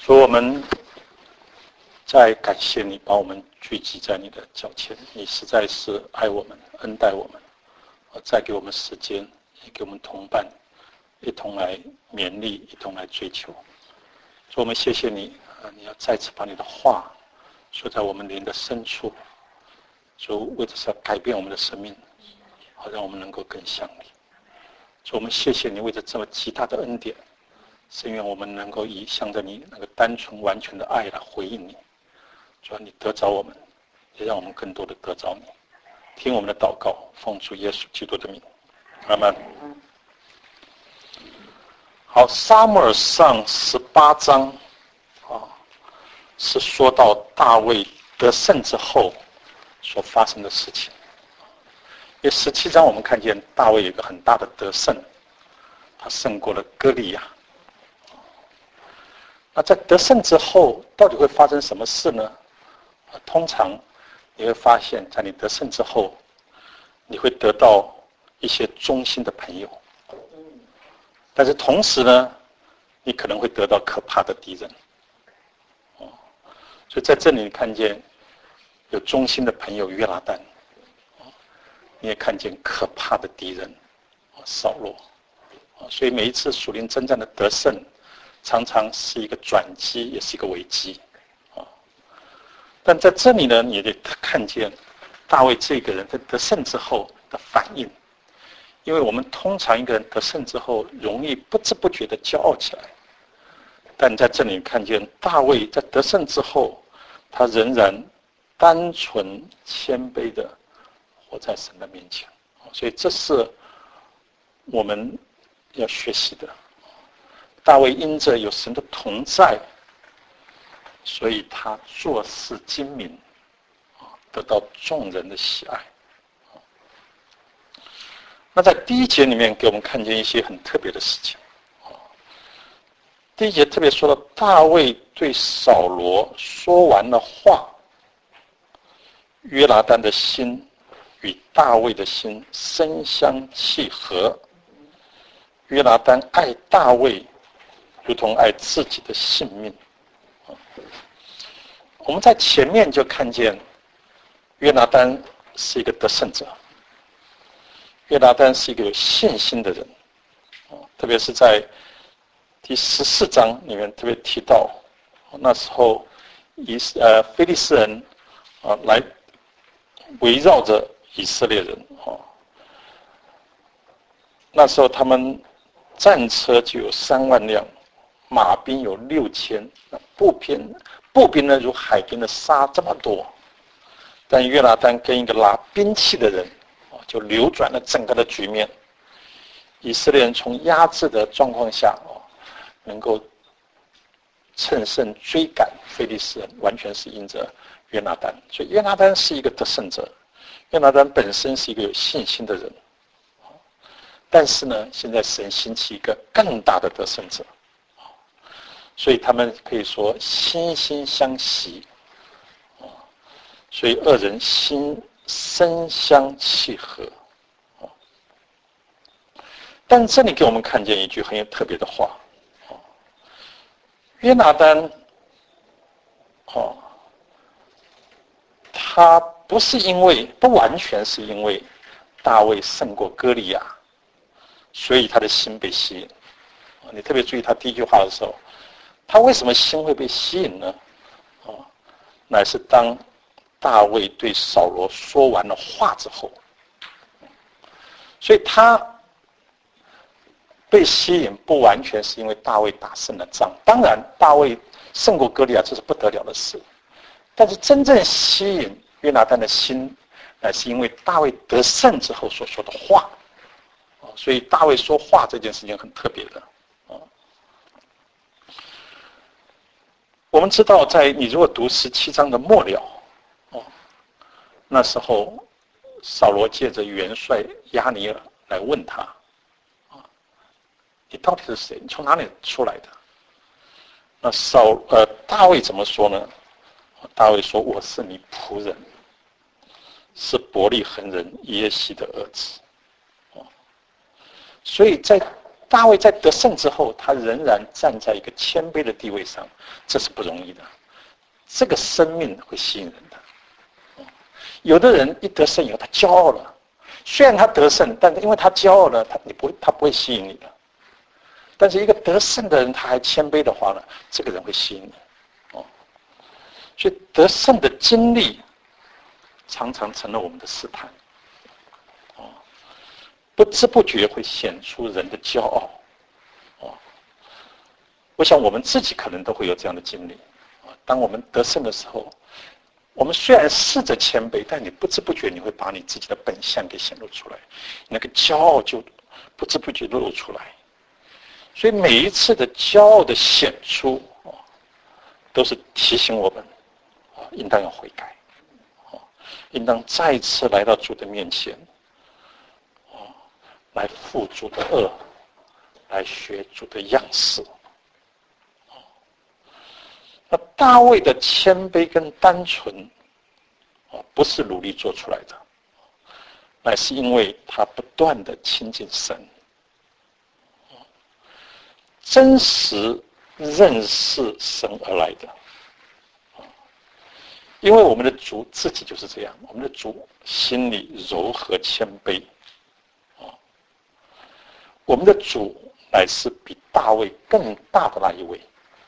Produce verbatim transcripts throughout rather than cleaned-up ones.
所以我们在感谢你把我们聚集在你的脚前，你实在是爱我们，恩待我们，再给我们时间，也给我们同伴，一同来勉励，一同来追求。所以我们谢谢你，你要再次把你的话说在我们灵的深处，所以为的是要改变我们的生命，好让我们能够更像你。所以我们谢谢你为着这么极大的恩典，是愿我们能够以向着你那个单纯完全的爱来回应你。主要你得着我们，也让我们更多的得着你。听我们的祷告，奉主耶稣基督的名，阿们。好，撒母耳上十八章啊，是说到大卫得胜之后所发生的事情。因为十七章我们看见大卫有一个很大的得胜，他胜过了歌利亚。那在得胜之后，到底会发生什么事呢？通常你会发现，在你得胜之后，你会得到一些忠心的朋友，但是同时呢，你可能会得到可怕的敌人。所以在这里你看见有忠心的朋友约拿单，你也看见可怕的敌人扫罗。所以每一次属灵征战的得胜，常常是一个转机，也是一个危机。但在这里呢，你得看见大卫这个人在得胜之后的反应。因为我们通常一个人得胜之后，容易不知不觉的骄傲起来。但在这里看见大卫在得胜之后，他仍然单纯谦卑的活在神的面前。所以这是我们要学习的。大卫因着有神的同在，所以他做事精明，得到众人的喜爱。那在第一节里面给我们看见一些很特别的事情。第一节特别说到大卫对扫罗说完了话，约拿单的心与大卫的心深相契合。约拿单爱大卫如同爱自己的性命。我们在前面就看见约拿单是一个得胜者，约拿单是一个有信心的人，特别是在第十四章里面特别提到，那时候以呃非利士人啊来围绕着以色列人啊，那时候他们战车就有三万辆，马兵有六千，步兵步兵呢如海边的沙这么多，但约拿单跟一个拿兵器的人就扭转了整个的局面。以色列人从压制的状况下能够乘胜追赶非利士人，完全是因着约拿单。所以约拿单是一个得胜者，约拿单本身是一个有信心的人。但是呢，现在神兴起一个更大的得胜者，所以他们可以说惺惺相惜，所以二人心深相契合。但这里给我们看见一句很有特别的话，约拿单，哦，他不是因为，不完全是因为大卫胜过歌利亚，所以他的心被吸引。你特别注意他第一句话的时候，他为什么心会被吸引呢？哦，乃是当大卫对扫罗说完了话之后，所以他被吸引不完全是因为大卫打胜了仗，当然大卫胜过歌利亚这是不得了的事，但是真正吸引约拿单的心，乃是因为大卫得胜之后所说的话。所以大卫说话这件事情很特别的。我们知道，在你如果读十七章的末了，那时候扫罗借着元帅押尼尔来问他，你到底是谁？你从哪里出来的？那扫呃大卫怎么说呢？大卫说：“我是你仆人，是伯利恒人耶西的儿子。”所以在大卫在得胜之后，他仍然站在一个谦卑的地位上，这是不容易的。这个生命会吸引人的。有的人一得胜以后，他骄傲了，虽然他得胜，但因为他骄傲了，他你不会，他不会吸引你的。但是一个得胜的人，他还谦卑的话呢，这个人会吸引你。哦，所以得胜的经历常常成了我们的试探。哦，不知不觉会显出人的骄傲。哦，我想我们自己可能都会有这样的经历。当我们得胜的时候，我们虽然试着谦卑，但你不知不觉你会把你自己的本相给显露出来，那个骄傲就不知不觉露出来。所以每一次的骄傲的显出，都是提醒我们，应当要悔改，应当再一次来到主的面前，来负主的恶，来学主的样式。那大卫的谦卑跟单纯，不是努力做出来的，乃是因为他不断的亲近神，真实认识神而来的。因为我们的主自己就是这样，我们的主心里柔和谦卑，我们的主乃是比大卫更大的那一位。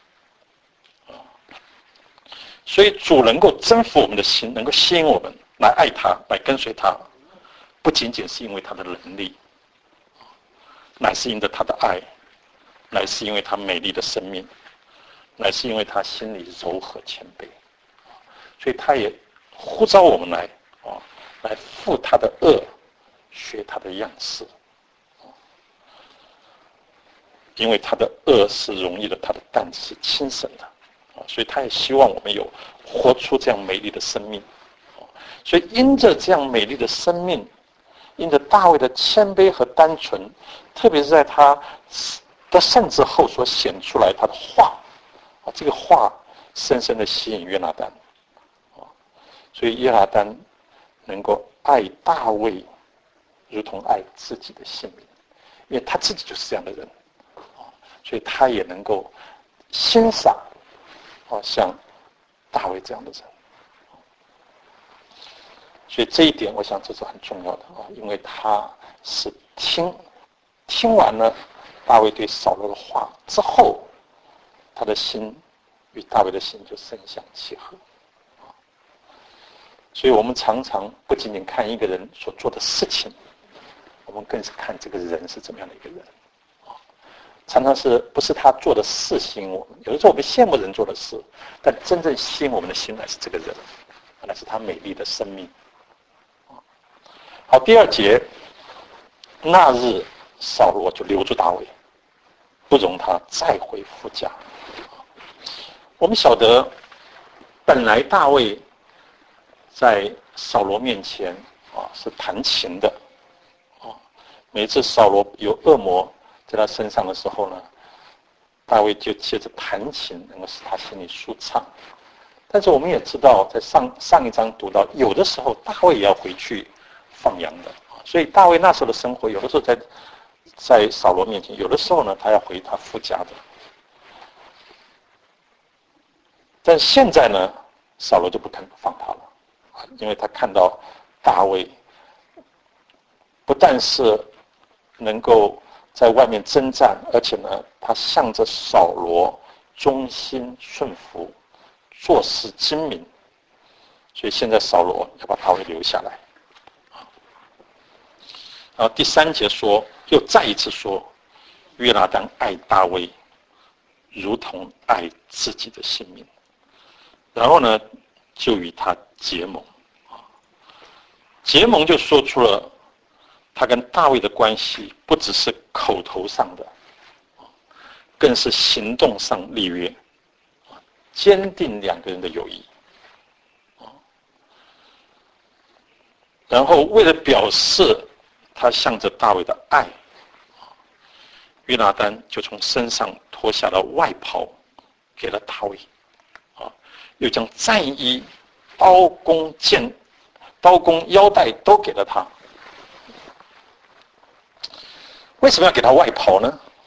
所以主能够征服我们的心，能够吸引我们来爱他，来跟随他，不仅仅是因为他的能力，乃是因着他的爱，乃是因为他美丽的生命，乃是因为他心里柔和谦卑。所以他也呼召我们来，来负他的恶，学他的样式。因为他的恶是容易的，他的担子是轻省的。所以他也希望我们有活出这样美丽的生命。所以因着这样美丽的生命，因着大卫的谦卑和单纯，特别是在他得胜之后所显出来他的话，这个话深深的吸引约拿单。所以约拿单能够爱大卫如同爱自己的性命，因为他自己就是这样的人，所以他也能够欣赏像大卫这样的人。所以这一点我想这是很重要的，因为他是听听完了大卫对扫罗的话之后，他的心与大卫的心就深相契合。所以我们常常不仅仅看一个人所做的事情，我们更是看这个人是怎么样的一个人。常常是不是他做的事吸引我们？有的时候我们羡慕人做的事，但真正吸引我们的心乃是这个人，乃是他美丽的生命。好，第二节，那日扫罗就留住大卫，不容他再回父家。我们晓得，本来大卫在扫罗面前啊是弹琴的，啊，每次扫罗有恶魔在他身上的时候呢，大卫就借着弹琴能够使他心里舒畅。但是我们也知道，在上上一章读到，有的时候大卫也要回去放羊的，所以大卫那时候的生活，有的时候在在扫罗面前，有的时候呢他要回他父家的。但现在呢，扫罗就不肯放他了。因为他看到大卫不但是能够在外面征战，而且呢，他向着扫罗忠心顺服，做事精明，所以现在扫罗要把大卫留下来。然后第三节说，又再一次说，约拿单爱大卫，如同爱自己的性命。然后呢，就与他结盟。结盟就说出了他跟大卫的关系不只是口头上的，更是行动上立约，坚定两个人的友谊。然后为了表示他向着大卫的爱，约拿单就从身上脱下了外袍给了大卫，又将战衣、刀弓、剑、刀弓、腰带都给了他。为什么要给他外袍呢？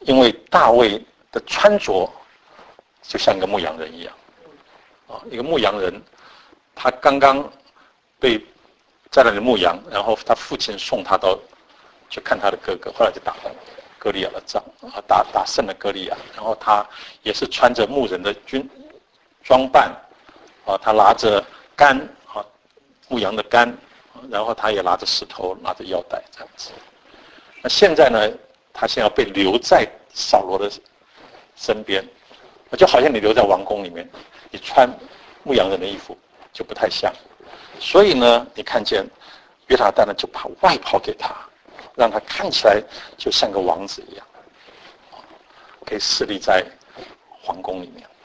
因为大卫的穿着就像一个牧羊人一样，啊，一个牧羊人，他刚刚被在那里牧羊，然后他父亲送他到去看他的哥哥，后来就打了歌利亚的仗，啊，打打胜了歌利亚，然后他也是穿着牧人的军装扮，啊，他拿着竿，啊，牧羊的竿，然后他也拿着石头，拿着腰带这样子。那现在呢，他现在被留在扫罗的身边，就好像你留在王宫里面，你穿牧羊人的衣服就不太像。所以呢，你看见约拿单呢，就把外袍给他，让他看起来就像个王子一样，可以侍立在皇宫里面。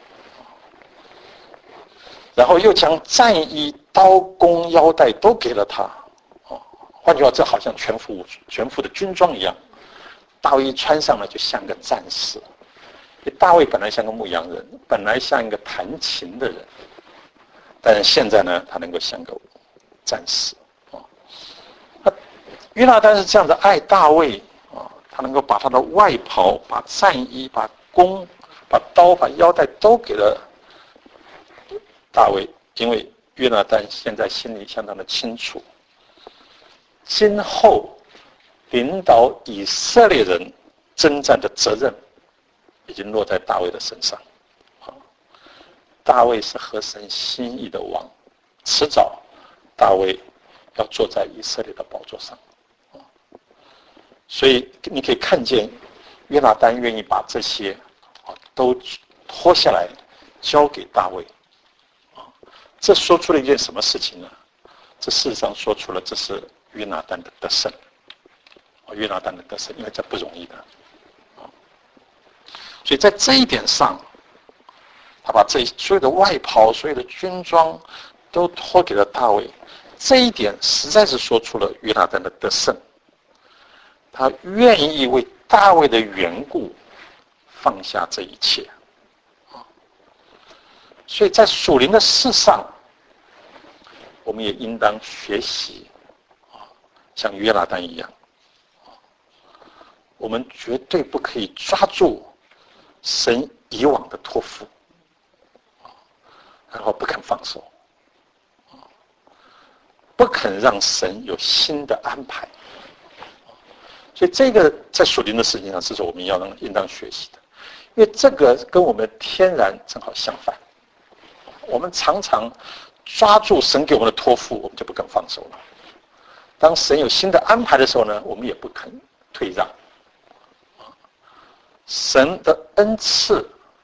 然后又将战衣、刀弓、腰带都给了他。换句话，这好像全副全副的军装一样。大卫一穿上了，就像个战士。大卫本来像个牧羊人，本来像一个弹琴的人，但是现在呢，他能够像个战士。约拿单是这样的爱大卫啊，他能够把他的外袍、把战衣、把弓、把刀、把腰带都给了大卫，因为约拿单现在心里相当的清楚，今后领导以色列人征战的责任已经落在大卫的身上。大卫是合神心意的王，迟早大卫要坐在以色列的宝座上。所以你可以看见约拿单愿意把这些都脱下来交给大卫。这说出了一件什么事情呢？这事实上说出了这是约拿单的得胜。约拿单的得胜，因为这不容易的。所以在这一点上，他把这所有的外袍、所有的军装都托给了大卫。这一点实在是说出了约拿单的得胜。他愿意为大卫的缘故放下这一切。所以在属灵的事上，我们也应当学习，像约拿单一样，我们绝对不可以抓住神以往的托付，然后不肯放手，不肯让神有新的安排。所以这个在属灵的事情上，这是我们要应当学习的，因为这个跟我们天然正好相反。我们常常抓住神给我们的托付，我们就不肯放手了。当神有新的安排的时候呢，我们也不肯退让。神的恩赐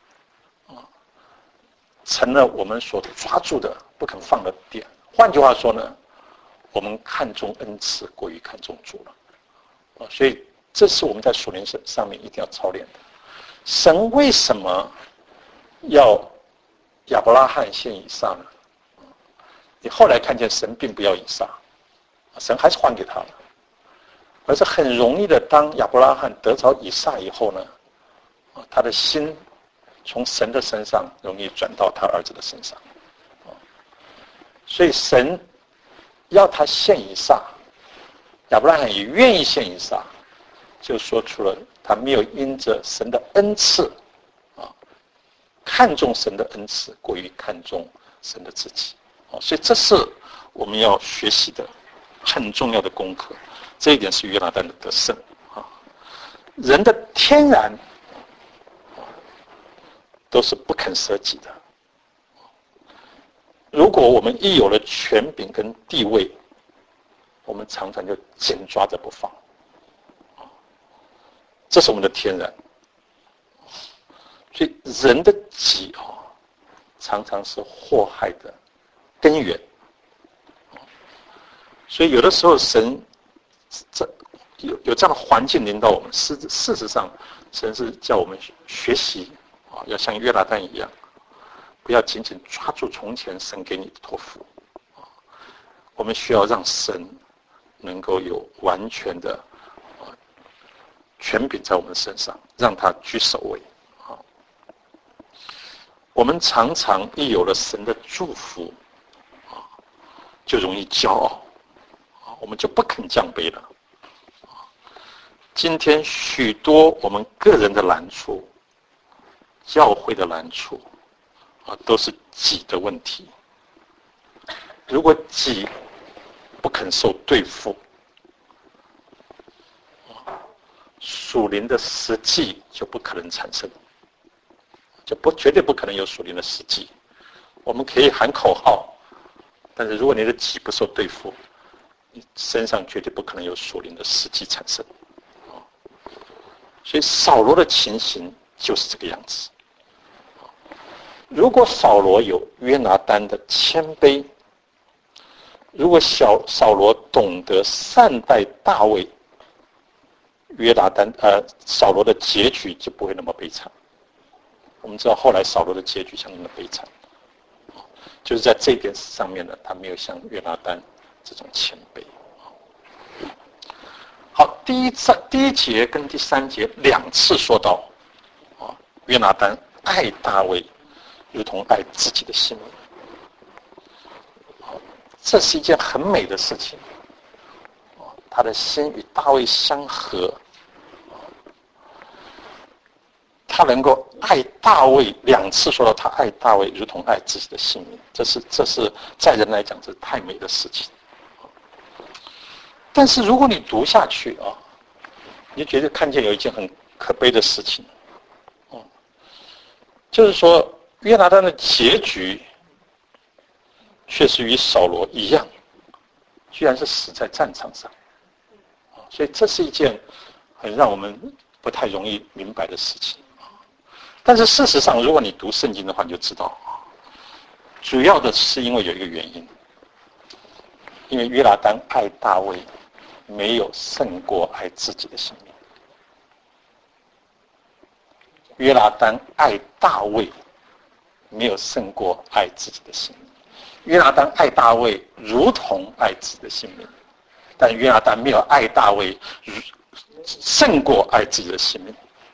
成了我们所抓住的不肯放的点。换句话说呢，我们看重恩赐过于看重主了。所以这是我们在属灵上面一定要操练的。神为什么要亚伯拉罕献以撒呢？你后来看见神并不要以撒，神还是还给他了，而是很容易的，当亚伯拉罕得着以撒以后呢，他的心从神的身上容易转到他儿子的身上，所以神要他献以撒，亚伯拉罕也愿意献以撒，就说出了他没有因着神的恩赐看重神的恩赐，过于看重神的自己。所以这是我们要学习的很重要的功课。这一点是约拿单的得胜。人的天然都是不肯舍己的。如果我们一有了权柄跟地位，我们常常就紧抓着不放。这是我们的天然。所以人的己啊，常常是祸害的根源。所以有的时候神这有有这样的环境领导我们，事事实上神是叫我们学习啊，要像约拿单一样，不要紧紧抓住从前神给你的托付啊，我们需要让神能够有完全的啊权柄在我们身上，让他居首位。我们常常一有了神的祝福，就容易骄傲，我们就不肯降卑了。 今天许多我们个人的难处、教会的难处啊，都是己的问题。如果己不肯受对付，属灵的实际就不可能产生，就不绝对不可能有属灵的实际。我们可以喊口号，但是如果你的己不受对付，你身上绝对不可能有属灵的实际产生。所以扫罗的情形就是这个样子。如果扫罗有约拿单的谦卑，如果小扫罗懂得善待大卫，约拿单呃扫罗的结局就不会那么悲惨。我们知道后来扫罗的结局相当的悲惨，就是在这一点上面呢，他没有像约拿单这种谦卑。好，第一章第一节跟第三节两次说到，啊，约拿单爱大卫，如同爱自己的性命。这是一件很美的事情，他的心与大卫相合，他能够爱大卫，两次说到他爱大卫如同爱自己的性命，这是这是在人来讲这是太美的事情。但是如果你读下去啊，你觉得看见有一件很可悲的事情，就是说约拿单的结局确实与扫罗一样，居然是死在战场上，所以这是一件很让我们不太容易明白的事情。但是事实上，如果你读圣经的话，你就知道，主要的是因为有一个原因，因为约拿单爱大卫没有胜过爱自己的性命。约拿单爱大卫没有胜过爱自己的性命。约拿单爱大卫如同爱自己的性命，但约拿单没有爱大卫胜过爱自己的性命。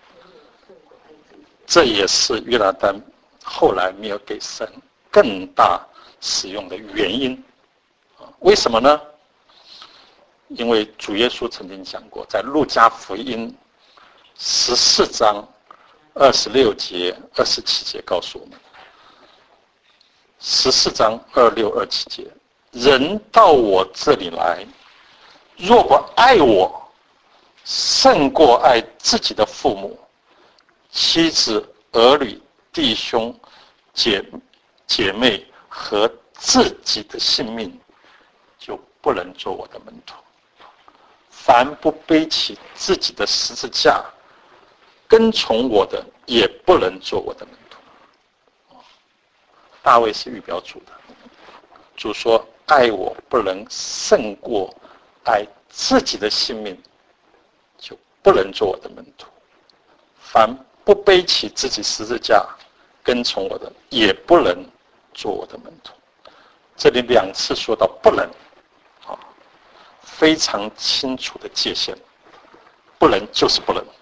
这也是约拿单后来没有给神更大使用的原因。为什么呢？因为主耶稣曾经讲过，在路加福音十四章二十六节、二十七节告诉我们，十四章二六二七节，人到我这里来，若不爱我，胜过爱自己的父母、妻子、儿女、弟兄、姐姐妹和自己的性命，就不能做我的门徒。凡不背起自己的十字架跟从我的，也不能做我的门徒。大卫是预表主的，主说爱我不能胜过爱自己的性命，就不能做我的门徒。凡不背起自己十字架跟从我的，也不能做我的门徒。这里两次说到不能，非常清楚的界限，不能就是不能。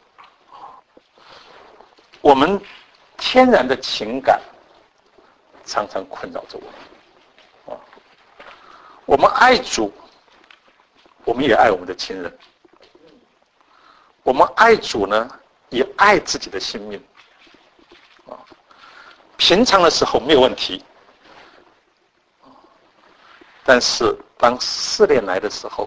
我们天然的情感常常困扰着我们。我们爱主，我们也爱我们的亲人。我们爱主呢，也爱自己的性命。平常的时候没有问题，但是当试炼来的时候，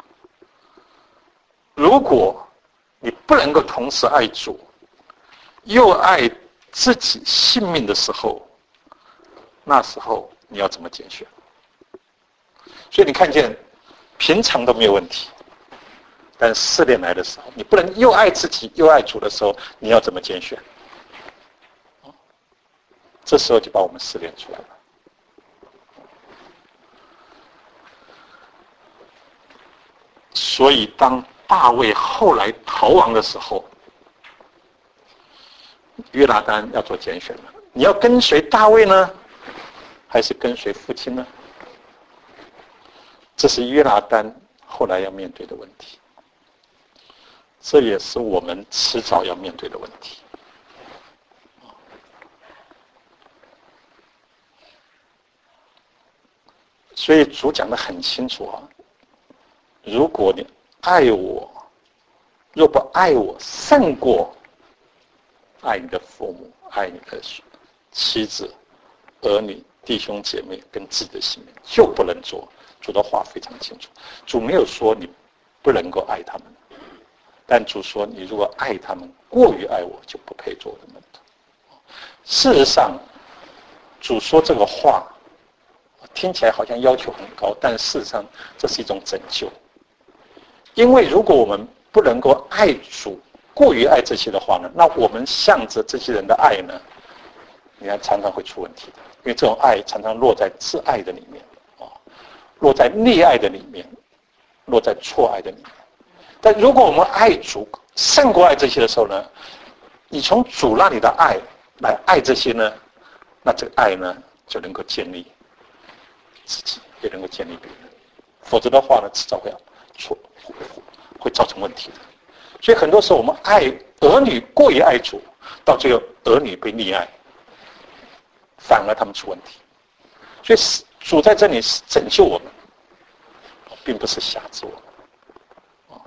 如果你不能够同时爱主又爱自己性命的时候，那时候你要怎么拣选？所以你看见平常都没有问题，但试炼来的时候，你不能又爱自己又爱主的时候，你要怎么拣选？这时候就把我们试炼出来了。所以当大卫后来逃亡的时候，约拿单要做拣选了。你要跟随大卫呢，还是跟随父亲呢？这是约拿单后来要面对的问题，这也是我们迟早要面对的问题。所以主讲得很清楚啊，如果你爱我若不爱我胜过爱你的父母、爱你的妻子、儿女、弟兄姐妹跟自己的性命，就不能做。主的话非常清楚，主没有说你不能够爱他们，但主说你如果爱他们过于爱我，就不配做我的门徒。事实上，主说这个话听起来好像要求很高，但事实上这是一种拯救。因为如果我们不能够爱主过于爱这些的话呢，那我们向着这些人的爱呢，你看常常会出问题的。因为这种爱常常落在自爱的里面，落在溺爱的里面，落在错爱的里面。但如果我们爱主胜过爱这些的时候呢，你从主那里的爱来爱这些呢，那这个爱呢就能够建立自己，也能够建立别人。否则的话呢，迟早会错，会造成问题的。所以很多时候我们爱儿女过于爱主，到最后儿女被溺爱，反而他们出问题。所以主在这里是拯救我们，并不是辖制我们。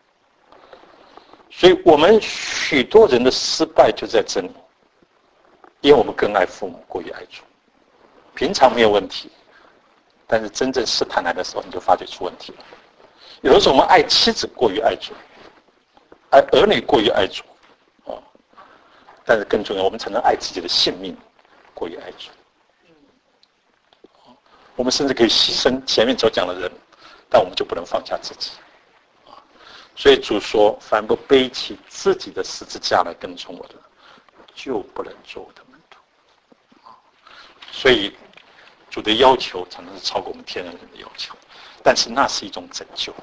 所以我们许多人的失败就在这里，因为我们更爱父母过于爱主。平常没有问题，但是真正试探来的时候，你就发觉出问题了。有的时候我们爱妻子过于爱主，爱儿女过于爱主，但是更重要，我们才能爱自己的性命过于爱主。我们甚至可以牺牲前面所讲的人，但我们就不能放下自己。所以主说，凡不背起自己的十字架来跟从我的，就不能做我的门徒。所以主的要求常常是超过我们天然人的要求，但是那是一种拯救。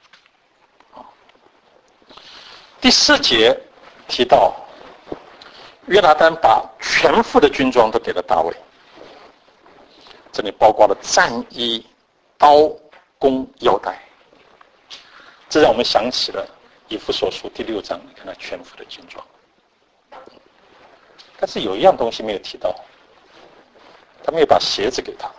第四节提到约拿单把全副的军装都给了大卫，这里包括了战衣、刀、弓、腰带，这让我们想起了以弗所书第六章，你看他全副的军装。但是有一样东西没有提到，他没有把鞋子给他。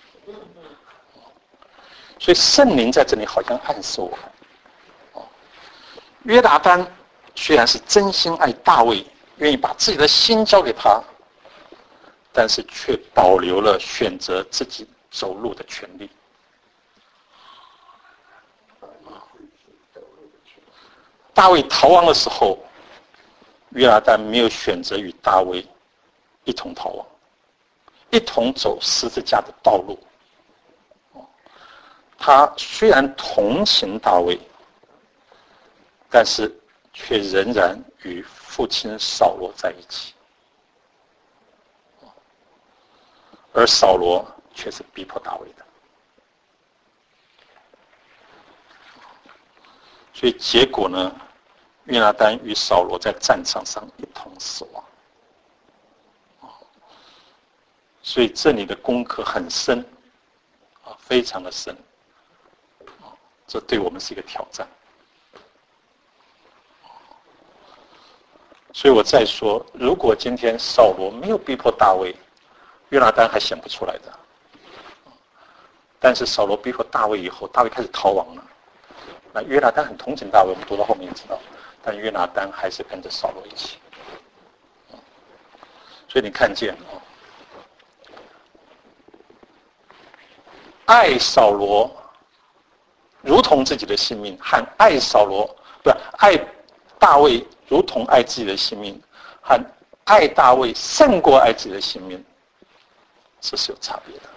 所以圣灵在这里好像暗示我们，约拿单虽然是真心爱大卫，愿意把自己的心交给他，但是却保留了选择自己走路的权利。大卫逃亡的时候，约拿单没有选择与大卫一同逃亡，一同走十字架的道路。他虽然同情大卫，但是却仍然与父亲扫罗在一起，而扫罗却是逼迫大卫的。所以结果呢，约拿单与扫罗在战场上一同死亡。所以这里的功课很深，非常的深，这对我们是一个挑战。所以我再说，如果今天扫罗没有逼迫大卫，约拿单还想不出来的。但是扫罗逼迫大卫以后，大卫开始逃亡了。那约拿单很同情大卫，我们读到后面也知道，但约拿单还是跟着扫罗一起。所以你看见啊，爱扫罗如同自己的性命，和爱扫罗不是爱大卫如同爱自己的性命，和爱大卫胜过爱自己的性命，这是有差别的。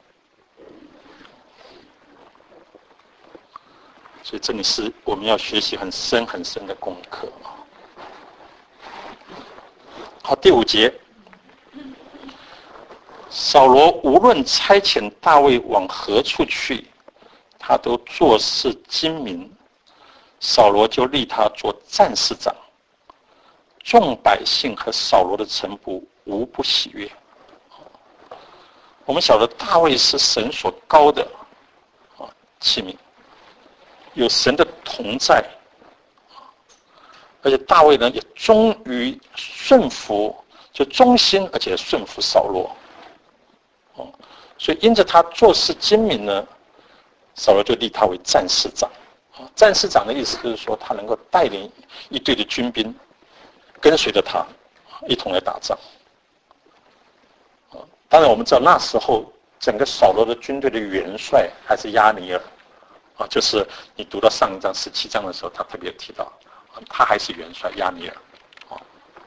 所以这里是我们要学习很深很深的功课啊。好，第五节，扫罗无论差遣大卫往何处去，他都做事精明，扫罗就立他做战士长，众百姓和扫罗的臣仆无不喜悦。我们晓得大卫是神所膏的器皿，有神的同在，而且大卫呢也忠于顺服，就忠心而且顺服扫罗。所以因着他做事精明呢，扫罗就立他为战士长， 战士长的意思就是说，他能够带领一队的军兵，跟随着他一同来打仗。当然，我们知道那时候整个扫罗的军队的元帅还是亚尼尔，啊，就是你读到上一章十七章的时候，他特别提到，他还是元帅亚尼尔。啊，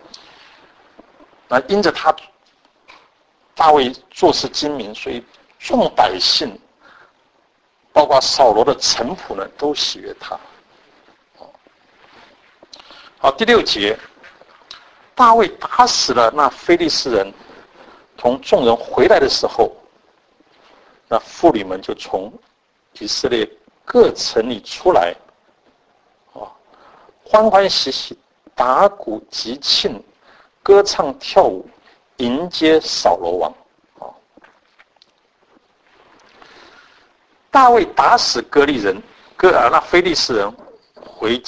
那因着他大卫做事精明，所以众百姓，包括扫罗的臣仆呢，都喜悦他。好，第六节，大卫打死了那非利士人，同众人回来的时候，那妇女们就从以色列各城里出来，啊，欢欢喜喜打鼓击磬，歌唱跳舞，迎接扫罗王。啊，大卫打死歌利人，歌啊那非利士人回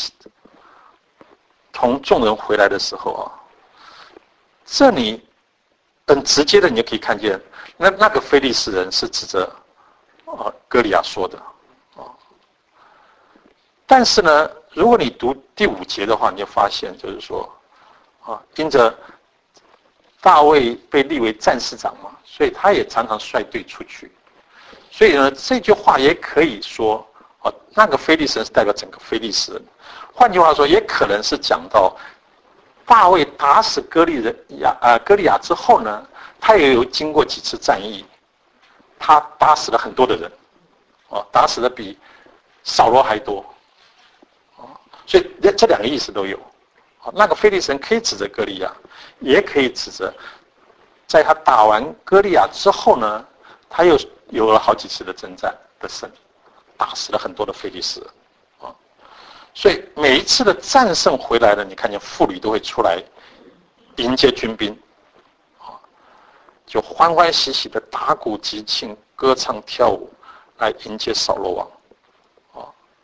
同众人回来的时候啊，这里很直接的，你就可以看见，那那个非利士人是指着啊歌利亚说的啊。但是呢，如果你读第五节的话，你就发现就是说啊，因着大卫被立为战士长嘛，所以他也常常率队出去。所以呢，这句话也可以说啊，那个非利士人是代表整个非利士人。换句话说，也可能是讲到大卫打死歌利人亚啊歌利亚之后呢，他也有经过几次战役，他打死了很多的人，啊，打死的比扫罗还多，啊，所以这两个意思都有。啊，那个非利士人可以指着歌利亚，也可以指着在他打完歌利亚之后呢，他又有了好几次的征战的胜，打死了很多的非利士人。所以每一次的战胜回来了，你看见妇女都会出来迎接军兵，啊，就欢欢喜喜的打鼓击磬、歌唱跳舞来迎接扫罗王，啊，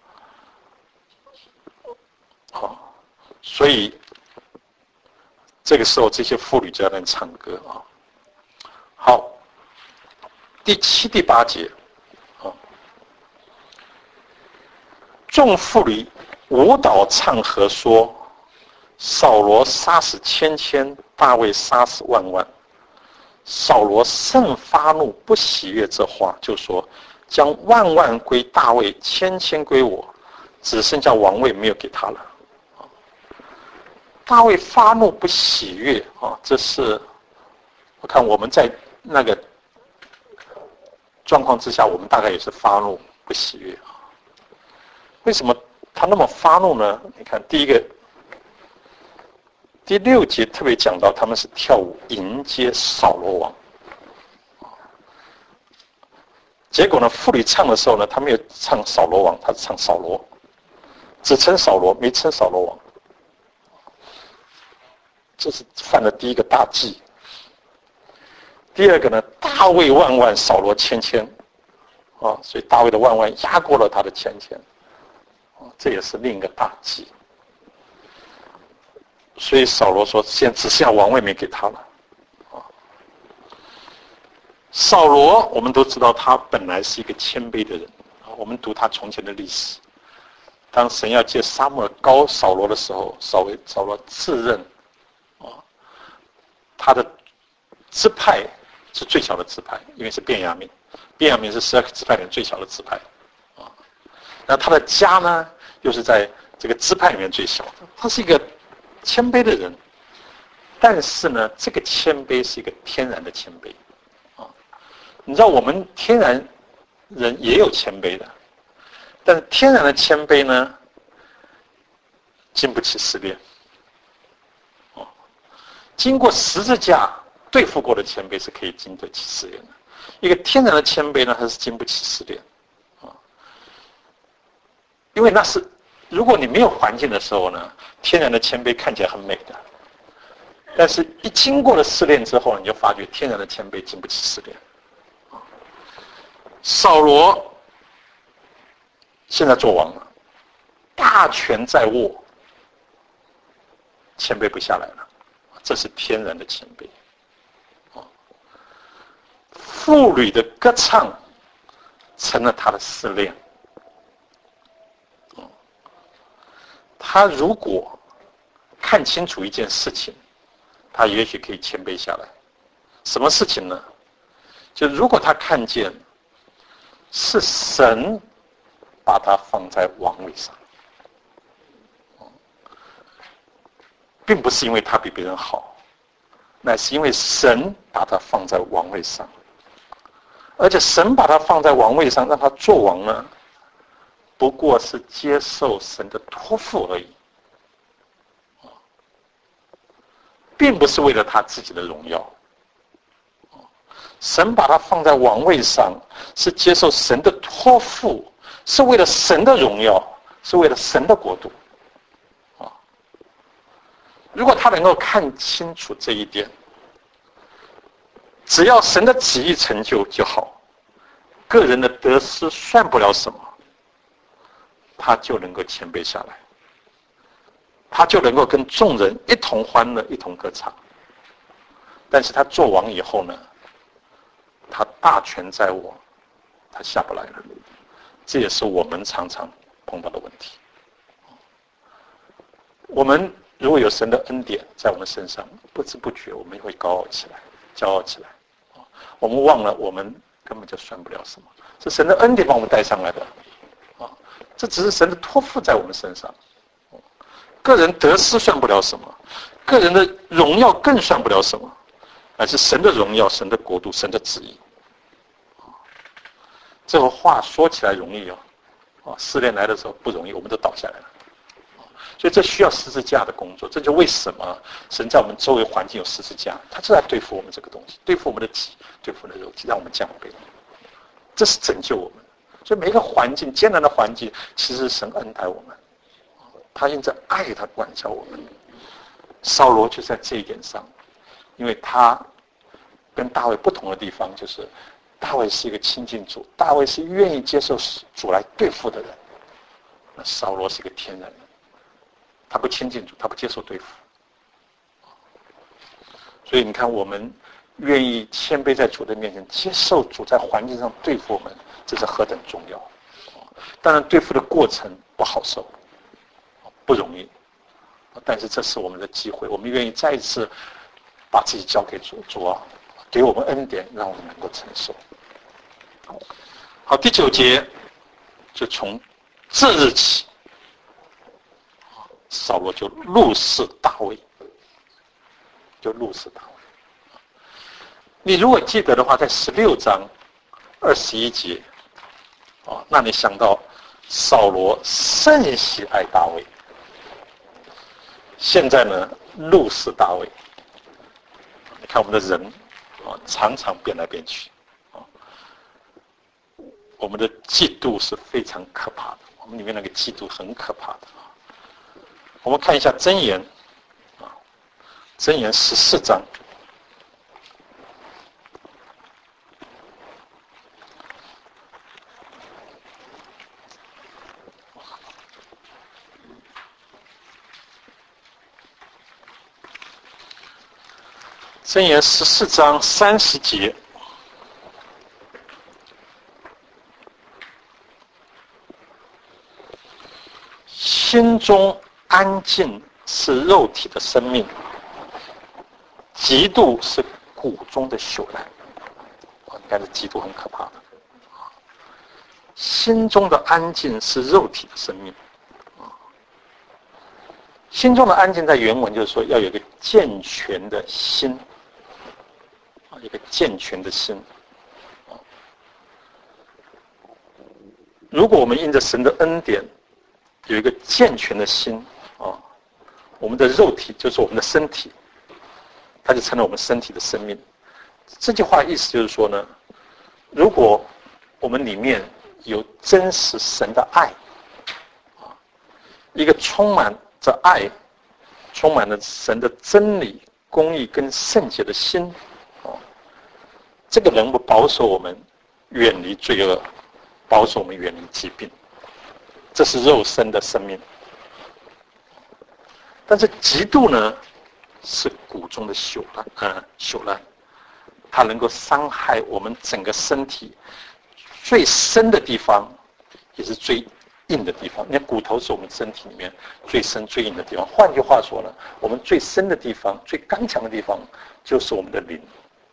啊，所以这个时候这些妇女就在那唱歌啊。好，第七、第八节，啊，众妇女舞蹈唱和说：扫罗杀死千千，大卫杀死万万。扫罗甚发怒，不喜悦这话，就说：将万万归大卫，千千归我，只剩下王位没有给他了。大卫发怒不喜悦啊，这是我看我们在那个状况之下，我们大概也是发怒不喜悦啊。为什么他那么发怒呢？你看，第一个，第六节特别讲到他们是跳舞迎接扫罗王，结果呢，妇女唱的时候呢，他没有唱扫罗王，他是唱扫罗，只称扫罗，没称扫罗王，这是犯了第一个大忌。第二个呢，大卫万万，扫罗千千，啊，所以大卫的万万压过了他的千千。这也是另一个大忌，所以扫罗说：“现在只剩下王位没给他了。”啊，扫罗我们都知道，他本来是一个谦卑的人啊。我们读他从前的历史，当神要借撒母耳膏扫罗的时候，扫为扫罗自认啊，他的支派是最小的支派，因为是便雅悯，便雅悯是十二个支派里面最小的支派。那他的家呢，又是在这个支派里面最小的。他是一个谦卑的人，但是呢，这个谦卑是一个天然的谦卑啊。你知道，我们天然人也有谦卑的，但是天然的谦卑呢，经不起试炼。哦，经过十字架对付过的谦卑是可以经得起试炼的。一个天然的谦卑呢，它是经不起试炼。因为那是，如果你没有环境的时候呢，天然的谦卑看起来很美的，但是一经过了试炼之后，你就发觉天然的谦卑经不起试炼。扫罗现在做王了，大权在握，谦卑不下来了，这是天然的谦卑。妇女的歌唱成了他的试炼。 他如果看清楚一件事情，他也许可以谦卑下来。什么事情呢？就如果他看见是神把他放在王位上，并不是因为他比别人好，乃是因为神把他放在王位上，而且神把他放在王位上，让他做王呢，不过是接受神的托付而已，并不是为了他自己的荣耀。神把他放在王位上，是接受神的托付，是为了神的荣耀，是为了神的国度。如果他能够看清楚这一点，只要神的旨意成就就好，个人的得失算不了什么，他就能够谦卑下来，他就能够跟众人一同欢乐，一同歌唱。但是他做王以后呢，他大权在握，他下不来了。这也是我们常常碰到的问题。我们如果有神的恩典在我们身上，不知不觉我们会高傲起来，骄傲起来。我们忘了我们根本就算不了什么，是神的恩典把我们带上来的。这只是神的托付在我们身上。个人得失算不了什么，个人的荣耀更算不了什么，而是神的荣耀、神的国度、神的旨意。这个话说起来容易哦，试炼来的时候不容易，我们都倒下来了。所以这需要十字架的工作，这就为什么神在我们周围环境有十字架，他就在对付我们这个东西，对付我们的己，对付我们的肉体，让我们降卑。这是拯救我们。所以每一个环境，艰难的环境，其实是神恩待我们，他因着爱他管教我们。扫罗就在这一点上，因为他跟大卫不同的地方，就是大卫是一个亲近主，大卫是愿意接受主来对付的人，那扫罗是一个天然人，他不亲近主，他不接受对付。所以你看，我们愿意谦卑在主的面前，接受主在环境上对付我们，这是何等重要。当然对付的过程不好受，不容易，但是这是我们的机会，我们愿意再一次把自己交给主，主啊，给我们恩典，让我们能够承受。好，第九节就从这日起，扫罗就怒视大卫，就怒视大卫。你如果记得的话，在十六章二十一节，哦，那你想到扫罗甚喜爱大卫，现在呢怒视大卫。你看我们的人啊，常常变来变去，啊，我们的嫉妒是非常可怕的，我们里面那个嫉妒很可怕的。我们看一下箴言，啊，箴言十四章。箴言十四章三十节，心中安静是肉体的生命，嫉妒是骨中的朽烂。你看这嫉妒很可怕的。心中的安静是肉体的生命。心中的安静在原文就是说要有一个健全的心，一个健全的心。如果我们因着神的恩典有一个健全的心啊，我们的肉体就是我们的身体，它就成了我们身体的生命。这句话意思就是说呢，如果我们里面有真实神的爱，一个充满着爱，充满了神的真理、公义跟圣洁的心，这个人会保守我们远离罪恶，保守我们远离疾病。这是肉身的生命。但是嫉妒呢，是骨中的朽烂，呃，朽烂，它能够伤害我们整个身体最深的地方，也是最硬的地方。你看骨头是我们身体里面最深最硬的地方。换句话说呢，我们最深的地方、最刚强的地方，就是我们的灵。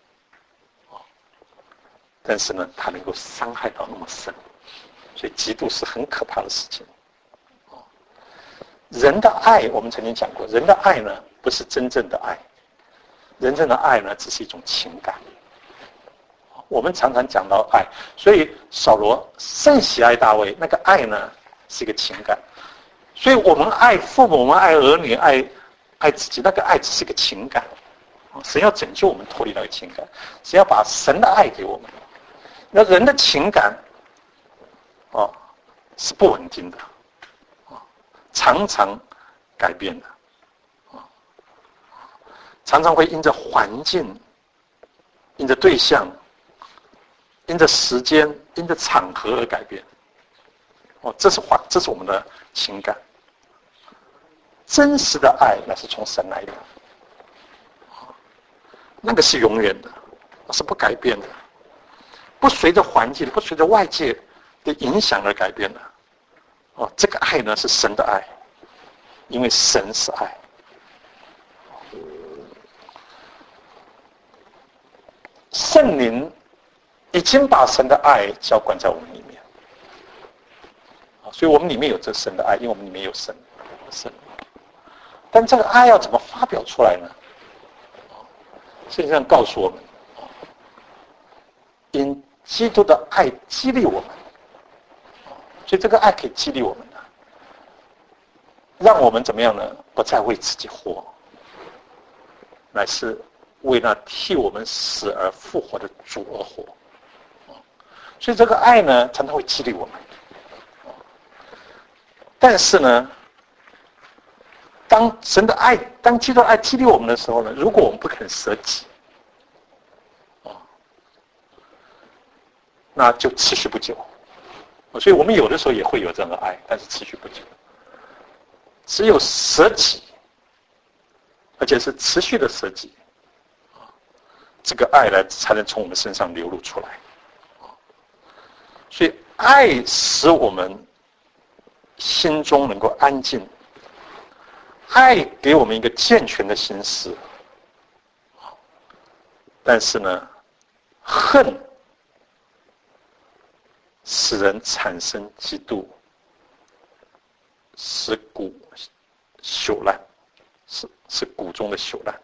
但是呢，它能够伤害到那么深，所以嫉妒是很可怕的事情。人的爱，我们曾经讲过，人的爱呢，不是真正的爱，真正的爱呢，只是一种情感。我们常常讲到爱，所以扫罗甚喜爱大卫，那个爱呢是一个情感。所以我们爱父母，我们爱儿女，爱爱自己，那个爱只是一个情感。神要拯救我们脱离那个情感，神要把神的爱给我们。那人的情感，哦，是不稳定的，啊，常常改变的，啊，常常会因着环境、因着对象、因着时间、因着场合而改变。哦，这是环，这是我们的情感。真实的爱，那是从神来的，那个是永远的，是不改变的。不随着环境，不随着外界的影响而改变的。哦，这个爱呢是神的爱，因为神是爱。圣灵已经把神的爱浇灌在我们里面，所以我们里面有这神的爱，因为我们里面有神，神。但这个爱要怎么发表出来呢？圣经上告诉我们，因基督的爱激励我们，所以这个爱可以激励我们的，让我们怎么样呢？不再为自己活，乃是为那替我们死而复活的主而活。所以这个爱呢，常常会激励我们。但是呢，当神的爱，当基督的爱激励我们的时候呢，如果我们不肯舍己，那就持续不久。所以我们有的时候也会有这样的爱，但是持续不久。只有舍己，而且是持续的舍己，这个爱呢才能从我们身上流露出来。所以爱使我们心中能够安静，爱给我们一个健全的心思。但是呢，恨使人产生嫉妒，使骨朽烂，是是骨中的朽烂。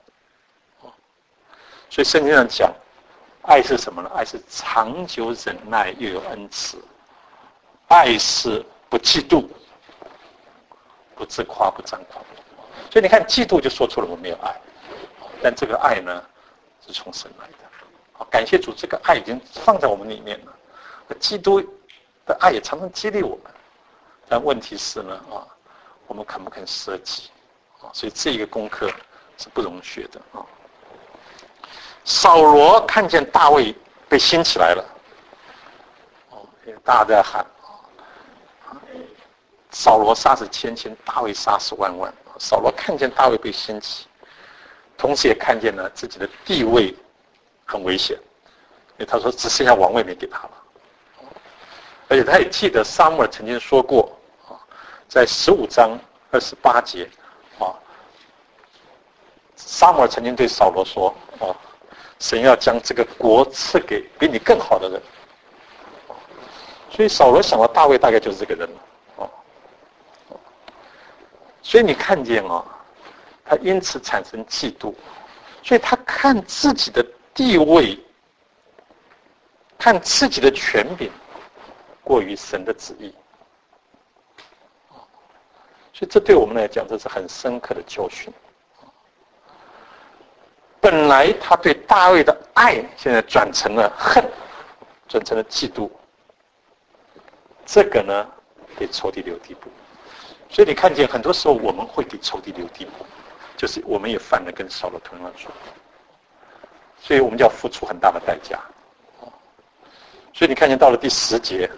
所以圣经上讲，爱是什么呢？爱是长久忍耐，又有恩慈。爱是不嫉妒，不自夸，不张狂。所以你看，嫉妒就说出了我们没有爱，但这个爱呢，是从神来的。感谢主，这个爱已经放在我们里面了。基督的爱也常常激励我们，但问题是呢，啊，我们肯不肯舍己啊？所以这一个功课是不容学的啊。扫罗看见大卫被兴起来了，哦，大家在喊啊，扫罗杀死千千，大卫杀死万万。扫罗看见大卫被兴起，同时也看见了自己的地位很危险，因为他说只剩下王位没给他了。而且他也记得撒母耳曾经说过，在十五章二十八节，啊，撒母耳曾经对扫罗说，啊，神要将这个国赐给比你更好的人。所以扫罗想到大卫大概就是这个人了，啊，所以你看见啊，他因此产生嫉妒，所以他看自己的地位，看自己的权柄过于神的旨意，所以这对我们来讲，这是很深刻的教训。本来他对大卫的爱，现在转成了恨，转成了嫉妒。这个呢，给仇敌留地步。所以你看见，很多时候我们会给仇敌留地步，就是我们也犯了跟扫罗同样的错，所以我们就要付出很大的代价。所以你看见到了第十节。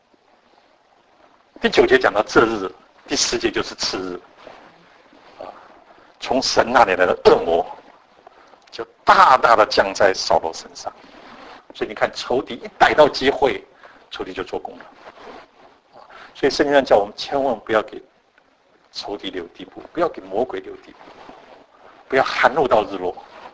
第九节讲到这日，第十节就是次日，啊，从神那里来的恶魔，就大大的降在扫罗身上。所以你看，仇敌一逮到机会，仇敌就做工了。 所以圣经上叫我们千万不要给仇敌留地步，不要给魔鬼留地步，不要含怒到日落。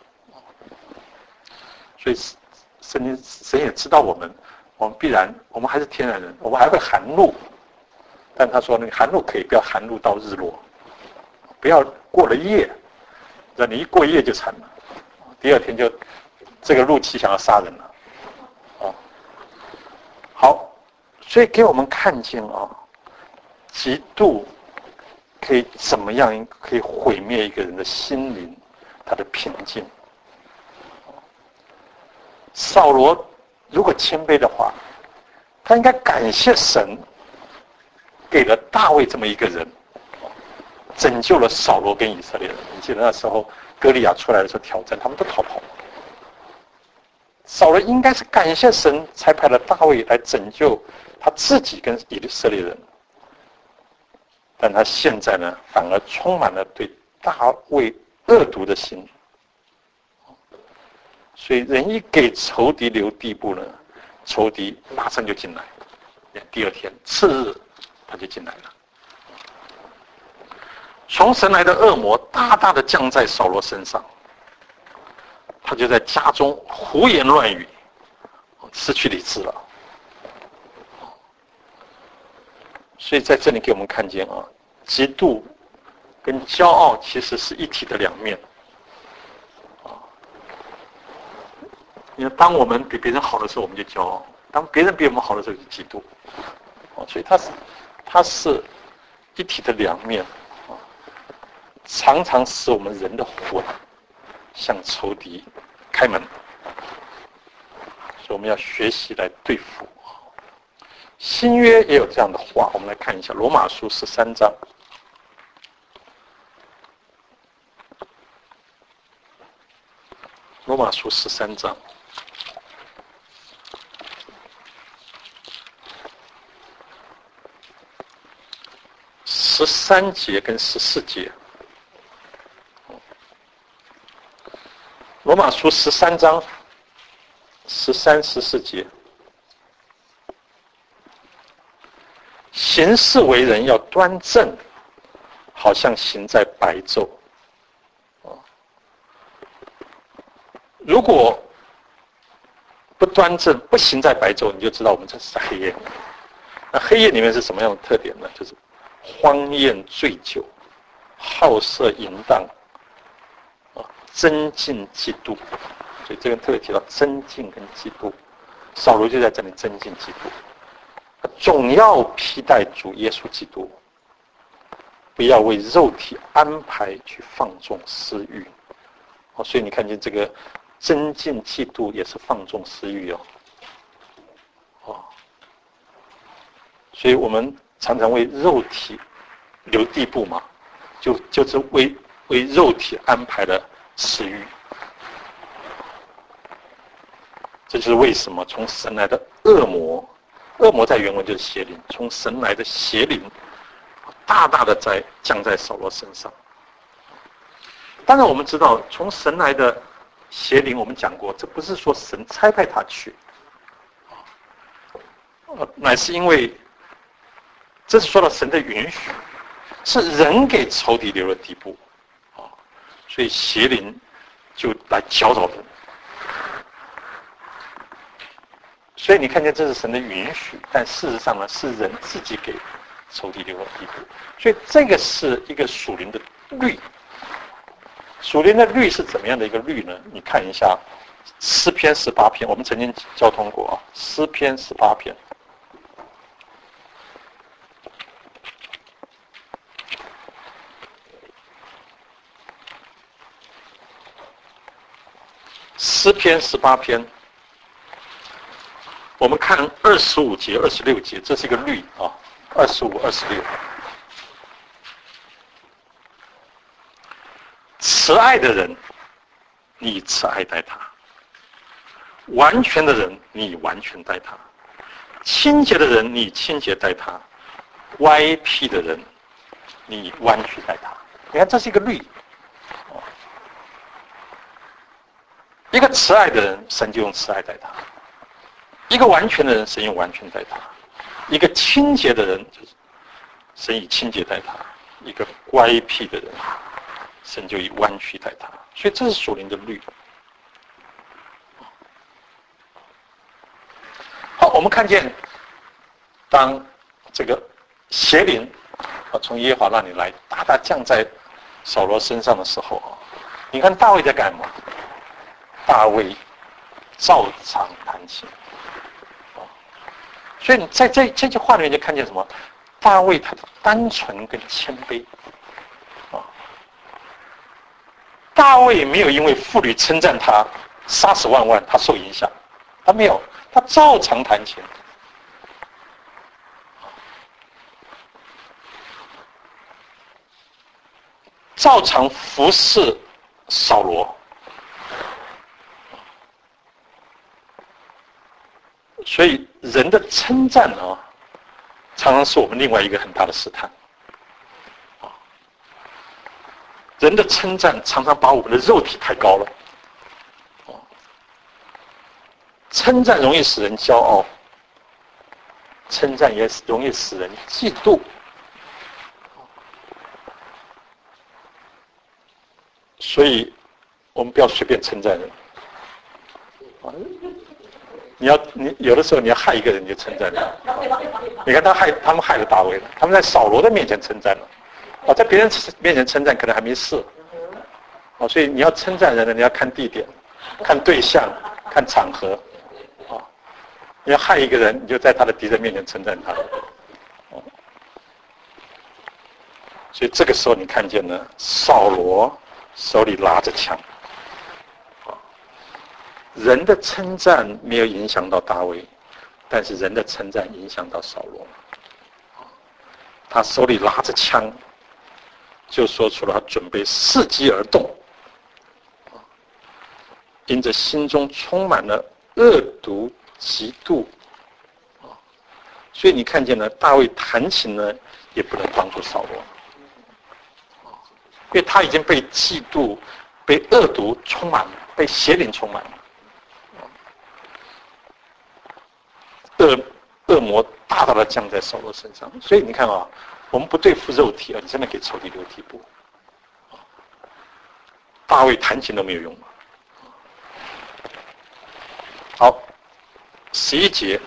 所以圣经神也知道我们，我们必然我们还是天然人，我们还会含怒，但他说那个含怒可以，不要含怒到日落，不要过了夜，让你一过夜就惨了，第二天就这个怒气想要杀人了。啊，好，所以给我们看见啊，嫉妒可以怎么样可以毁灭一个人的心灵，他的平静。扫罗如果谦卑的话，他应该感谢神给了大卫这么一个人，拯救了扫罗跟以色列人。你记得那时候歌利亚出来的时候挑战，他们都逃跑。扫罗应该是感谢神才派了大卫来拯救他自己跟以色列人，但他现在呢，反而充满了对大卫恶毒的心。所以人一给仇敌留地步呢，仇敌马上就进来，第二天次日他就进来了。从神来的恶魔大大的降在扫罗身上，他就在家中胡言乱语，失去理智了。所以在这里给我们看见啊，嫉妒跟骄傲其实是一体的两面。因为当我们比别人好的时候，我们就骄傲；当别人比我们好的时候，就嫉妒。所以它是它是一体的两面，常常使我们人的魂向仇敌开门。所以我们要学习来对付。新约也有这样的话，我们来看一下罗马书十三章。罗马书十三章。十三节跟十四节，罗马书十三章十三、十四节，行事为人要端正，好像行在白昼。如果不端正，不行在白昼，你就知道我们这是在黑夜。那黑夜里面是什么样的特点呢？就是荒宴醉酒，好色淫荡，啊，增进嫉妒。所以这个特别提到增进跟嫉妒，扫罗就在这里增进嫉妒。总要披戴主耶稣基督，不要为肉体安排去放纵私欲。哦，所以你看见这个增进嫉妒也是放纵私欲哦。哦，所以我们常常为肉体留地步嘛，就就是为为肉体安排了私欲。这就是为什么从神来的恶魔，恶魔在原文就是邪灵，从神来的邪灵大大的在降在扫罗身上。当然我们知道，从神来的邪灵，我们讲过，这不是说神差派他去，呃，乃是因为这是说到神的允许，是人给仇敌留了地步，啊，所以邪灵就来搅扰人。所以你看见这是神的允许，但事实上呢，是人自己给仇敌留了地步。所以这个是一个属灵的律。属灵的律是怎么样的一个律呢？你看一下诗篇十八篇，我们曾经交通过啊，诗篇十八篇。诗篇十八篇，我们看二十五节、二十六节，这是一个律啊，二十五、二十六。慈爱的人，你慈爱待他；完全的人，你完全待他；清洁的人，你清洁待他；歪僻的人，你弯曲待他。你看，这是一个律。一个慈爱的人，神就用慈爱待他；一个完全的人，神用完全待他； 一个清洁的人，就是神以清洁待他；一个乖僻的人，神就以弯曲待他。所以这是属灵的律。好，我们看见，当这个邪灵啊从耶和华那里来，大大降在扫罗身上的时候啊，你看大卫在干嘛？大卫照常弹琴。所以你在这这句话里面就看见什么？大卫他的单纯跟谦卑。啊，大卫没有因为妇女称赞他杀死万万，他受影响，他没有。他照常弹琴，照常服侍扫罗。所以人的称赞啊，常常是我们另外一个很大的试探。人的称赞常常把我们的肉体抬高了。称赞容易使人骄傲，称赞也容易使人嫉妒。所以，我们不要随便称赞人。你要，你有的时候你要害一个人，你就称赞人。你看他害，他们害了大卫了，他们在扫罗的面前称赞了，啊，在别人面前称赞可能还没事。啊，所以你要称赞人呢，你要看地点、看对象、看场合。你要害一个人，你就在他的敌人面前称赞他。所以这个时候你看见呢，扫罗手里拿着枪。人的称赞没有影响到大卫，但是人的称赞影响到扫罗。他手里拿着枪，就说出了他准备伺机而动，因着心中充满了恶毒嫉妒，所以你看见呢，大卫弹琴呢也不能帮助扫罗，因为他已经被嫉妒、被恶毒充满了，被邪灵充满了，恶恶魔大大的降在扫罗身上。所以你看啊，我们不对付肉体啊，你真的给仇敌留地步。大卫弹琴都没有用。好，十一节，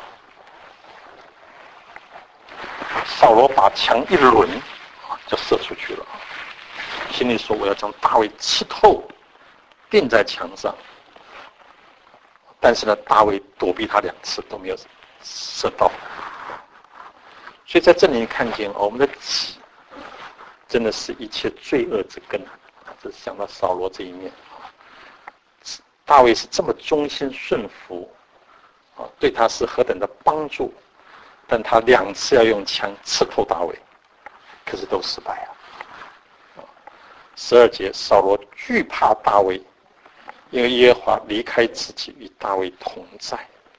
扫罗把枪一抡，就射出去了，心里说：“我要将大卫刺透，钉在墙上。”但是呢，大卫躲避他两次都没有射到。所以在这里看见，哦，我们的己真的是一切罪恶之根。这是讲到扫罗这一面。大卫是这么忠心顺服，啊，对他是何等的帮助，但他两次要用枪刺透大卫，可是都失败了。十二节，扫罗惧怕大卫，因为耶和华离开自己，与大卫同在。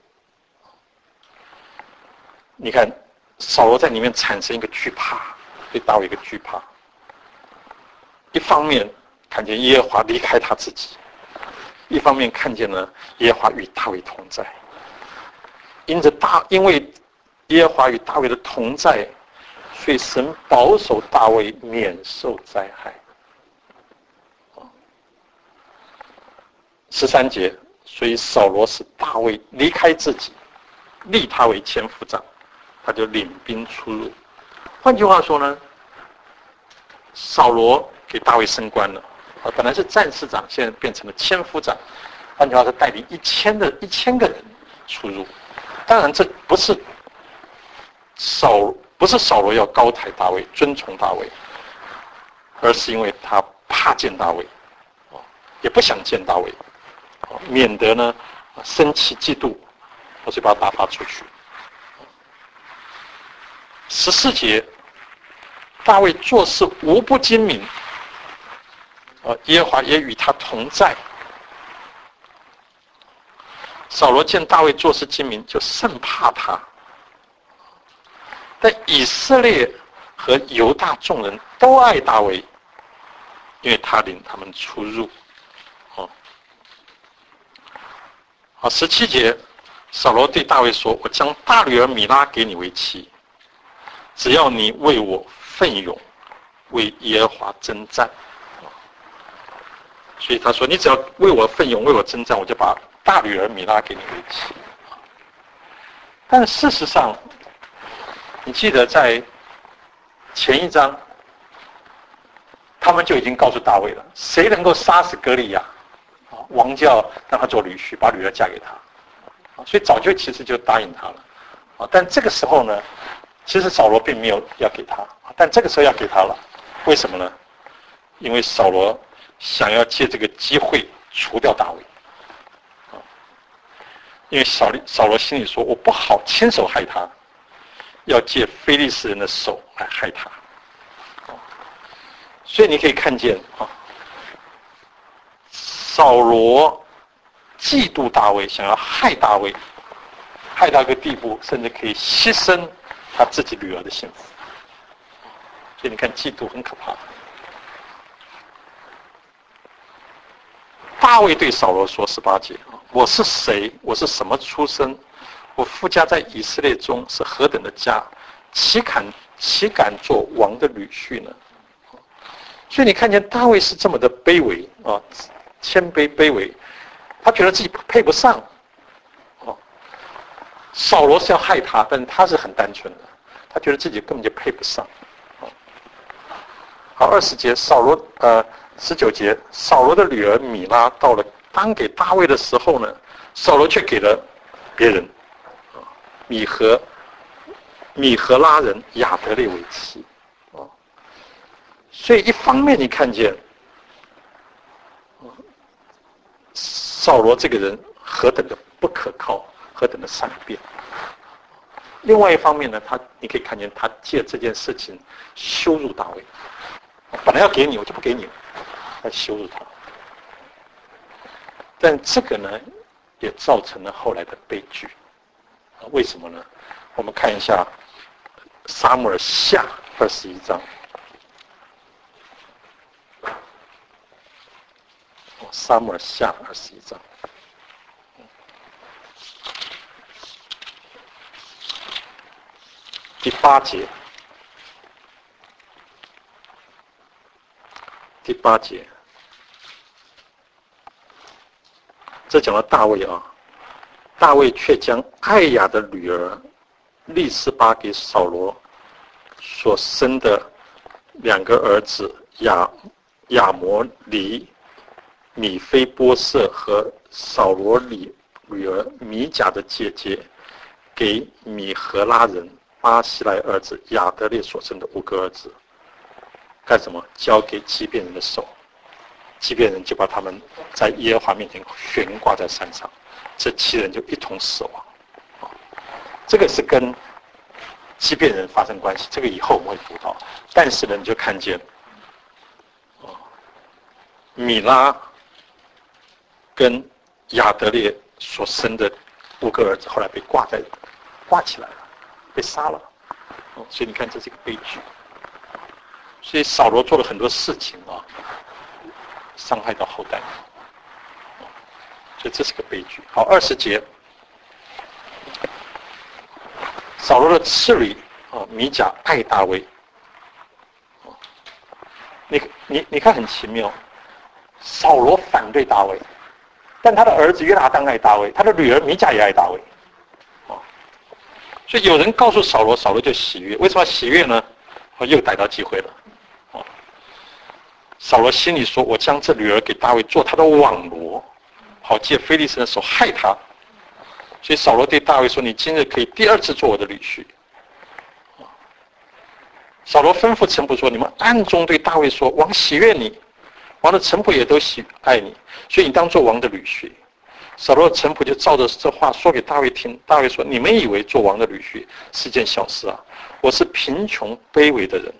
你看，扫罗在里面产生一个惧怕，对大卫一个惧怕。一方面看见耶和华离开他自己，一方面看见了耶和华与大卫同在。因着大，因为耶和华与大卫的同在，所以神保守大卫免受灾害。十三节，所以扫罗使大卫离开自己，立他为千夫长，他就领兵出入。换句话说呢，扫罗给大卫升官了，啊，本来是战士长，现在变成了千夫长。换句话说，带领一千的一千个人出入。当然，这不是扫不是扫罗要高抬大卫、尊崇大卫，而是因为他怕见大卫，也不想见大卫，免得呢生气嫉妒，所以把他打发出去。十四节，大卫做事无不精明，啊，耶和华也与他同在。扫罗见大卫做事精明，就甚怕他。但以色列和犹大众人都爱大卫，因为他领他们出入。哦，好，十七节， 扫罗对大卫说：“我将大女儿米拉给你为妻，只要你为我奋勇，为耶和华征战。”所以他说：“你只要为我奋勇，为我征战，我就把大女儿米拉给你为妻。”但事实上，你记得在前一章，他们就已经告诉大卫了，谁能够杀死歌利亚，王就要让他做女婿，把女儿嫁给他。所以早就其实就答应他了。但这个时候呢，其实扫罗并没有要给他，但这个时候要给他了。为什么呢？因为扫罗想要借这个机会除掉大卫。因为扫扫罗心里说，我不好亲手害他，要借非利士人的手来害他。所以你可以看见啊，扫罗嫉妒大卫，想要害大卫，害到一个地步，甚至可以牺牲他自己女儿的幸福。所以你看，嫉妒很可怕。大卫对扫罗说：“十八节，我是谁？我是什么出身？我父家在以色列中是何等的家，岂敢岂敢做王的女婿呢？”所以你看见大卫是这么的卑微啊，谦卑卑微，他觉得自己配不上。哦，扫罗是要害他，但是他是很单纯的，他觉得自己根本就配不上。好，二十节，扫罗呃。十九节，扫罗的女儿米拉到了当给大卫的时候呢，扫罗却给了别人，米和米和拉人亚得列为妻。所以一方面你看见扫罗这个人何等的不可靠，何等的善变；另外一方面呢，他你可以看见他借这件事情羞辱大卫。本来要给你，我就不给你了，来羞辱他。但这个呢，也造成了后来的悲剧。为什么呢？我们看一下撒母耳下二十一章。撒母耳下二十一章。第八节。第八节，这讲到大卫啊，大卫却将艾雅的女儿利斯巴给扫罗所生的两个儿子亚亚摩利、米非波设和扫罗里女儿米甲的姐姐，给米和拉人巴西来儿子亚得列所生的五个儿子。干什么？交给基遍人的手，基遍人就把他们在耶和华面前悬挂在山上，这七人就一同死亡。这个是跟基遍人发生关系，这个以后我们会读到。但是呢，你就看见，米拉跟亚得列所生的五个儿子，后来被挂在挂起来了，被杀了。所以你看，这是一个悲剧。所以扫罗做了很多事情啊，伤害到后代，所以这是个悲剧。好，二十节，扫罗的次女啊米甲爱大卫，你你你看很奇妙，扫罗反对大卫，但他的儿子约拿单爱大卫，他的女儿米甲也爱大卫，所以有人告诉扫罗，扫罗就喜悦。为什么要喜悦呢？又逮到机会了。扫罗心里说：“我将这女儿给大卫做他的网罗，好借非利士人的手害他。”所以扫罗对大卫说：“你今日可以第二次做我的女婿。”扫罗吩咐臣仆说：“你们暗中对大卫说，王喜悦你，王的臣仆也都喜爱你，所以你当做王的女婿。”扫罗的臣仆就照着这话说给大卫听。大卫说：“你们以为做王的女婿是件小事啊？我是贫穷卑微的人。”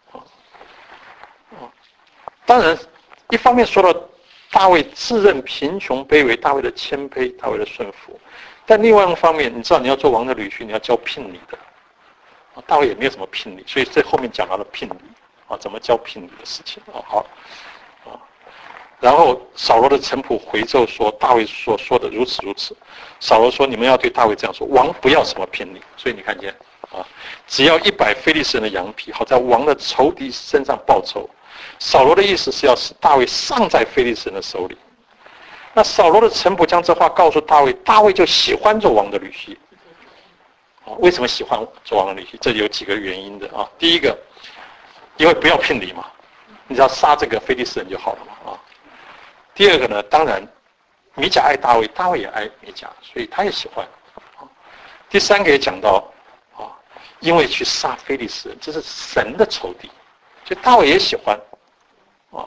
当然，一方面说到大卫自认贫穷卑微，大卫的谦卑，大卫的顺服；但另外一方面，你知道你要做王的女婿，你要交聘礼的。大卫也没有什么聘礼，所以这后面讲到了聘礼啊，怎么交聘礼的事情啊。好啊， 然后扫罗的臣仆回奏说大卫所说的如此如此。扫罗说你们要对大卫这样说，王不要什么聘礼。所以你看见啊，只要一百非利士人的羊皮，好在王的仇敌身上报仇。扫罗的意思是要使大卫丧在非利士人的手里。那扫罗的臣仆将这话告诉大卫，大卫就喜欢做王的女婿。为什么喜欢做王的女婿？这有几个原因的啊。第一个，因为不要聘礼嘛，你只要杀这个非利士人就好了嘛啊。第二个呢，当然米甲爱大卫，大卫也爱米甲，所以他也喜欢。第三个也讲到啊，因为去杀非利士人，这是神的仇敌，所以大卫也喜欢啊。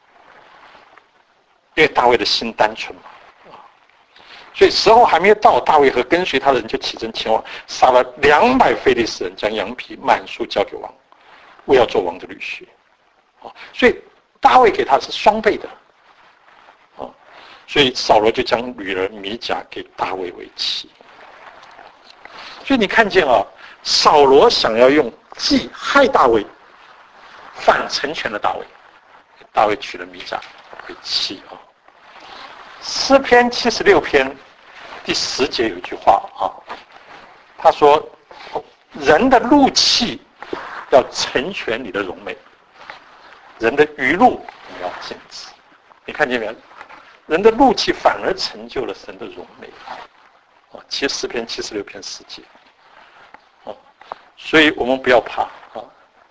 因为大卫的心单纯嘛，啊，所以时候还没有到，大卫和跟随他的人就起身前往，杀了两百非利士人，将羊皮满数交给王，为要做王的女婿，啊，所以大卫给他是双倍的，啊，所以扫罗就将女儿米甲给大卫为妻。所以你看见啊，扫罗想要用计害大卫，反成全了大卫，大卫娶了米甲为妻啊。诗篇七十六篇第十节有一句话啊，他说：“人的怒气要成全你的荣美，人的余怒你要禁止。”你看见没有？人的怒气反而成就了神的荣美啊！其实诗篇七十六篇十节啊，所以我们不要怕啊，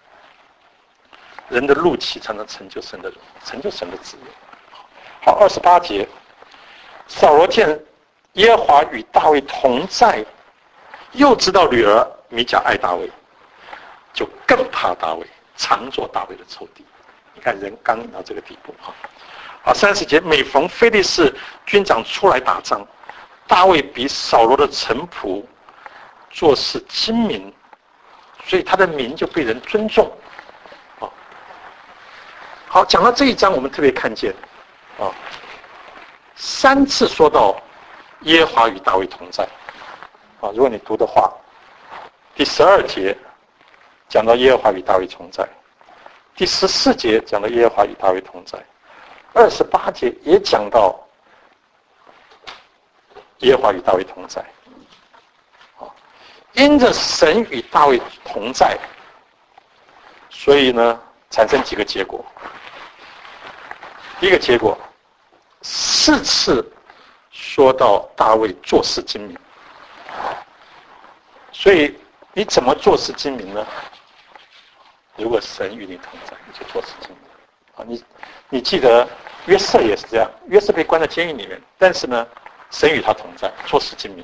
人的怒气才能成就神的荣，成就神的旨意。好，二十八节。扫罗见耶和华与大卫同在，又知道女儿米甲爱大卫，就更怕大卫，常做大卫的仇敌。你看人刚到这个地步啊！好，三十节，每逢非利士军长出来打仗，大卫比扫罗的臣仆做事精明，所以他的名就被人尊重。啊，好，讲到这一章，我们特别看见啊。三次说到耶和华与大卫同在啊，如果你读的话，第十二节讲到耶和华与大卫同在，第十四节讲到耶和华与大卫同在，二十八节也讲到耶和华与大卫同在啊，因着神与大卫同在，所以呢产生几个结果。第一个结果，四次说到大卫做事精明，所以你怎么做事精明呢？如果神与你同在，你就做事精明啊！你你记得约瑟也是这样，约瑟被关在监狱里面，但是呢，神与他同在，做事精明。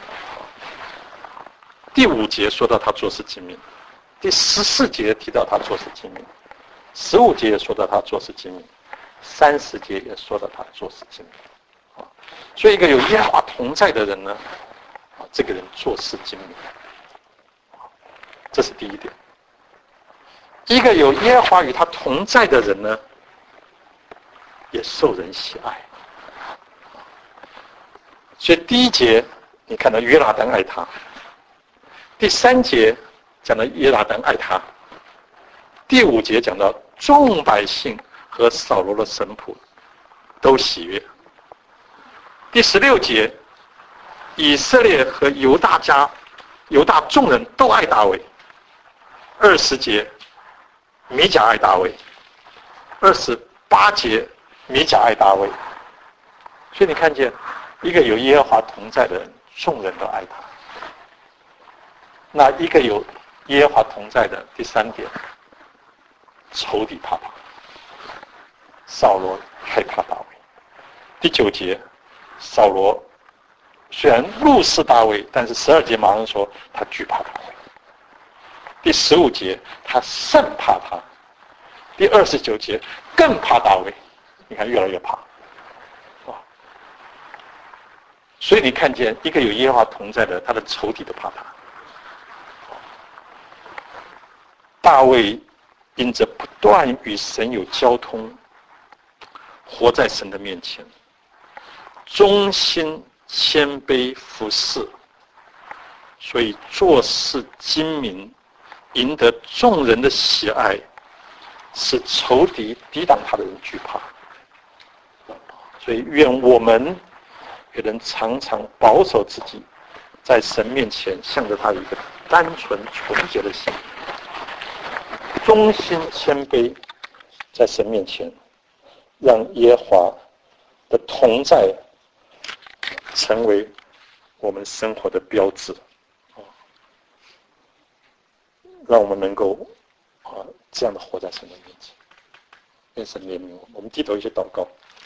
第五节说到他做事精明，第十四节提到他做事精明，十五节也说到他做事精明。三十节也说到他做事精明，啊，所以一个有耶和华同在的人呢，啊，这个人做事精明，啊，这是第一点。一个有耶和华与他同在的人呢，也受人喜爱。所以第一节你看到约拿单爱他，第三节讲到约拿单爱他，第五节讲到众百姓和扫罗的神仆都喜悦。第十六节，以色列和犹大家、犹大众人都爱大卫。二十节，米甲爱大卫。二十八节，米甲爱大卫。所以你看见一个有耶和华同在的人，众人都爱他。那一个有耶和华同在的，第三点，仇敌怕他。扫罗害怕大卫。第九节，扫罗虽然怒视大卫，但是十二节马上说他惧怕大卫。第十五节，他甚怕他。第二十九节，更怕大卫。你看，越来越怕。所以你看见一个有耶和华同在的，他的仇敌都怕他。大卫因着不断与神有交通，活在神的面前，忠心谦卑服侍，所以做事精明，赢得众人的喜爱，使仇敌抵挡他的人惧怕。 所以愿我们也能常常保守自己，在神面前向着他有一个单纯纯洁的心，忠心谦卑，在神面前，让耶和华的同在成为我们生活的标志，让我们能够啊这样的活在神的面前。愿神怜悯我们，我们低头一起祷告。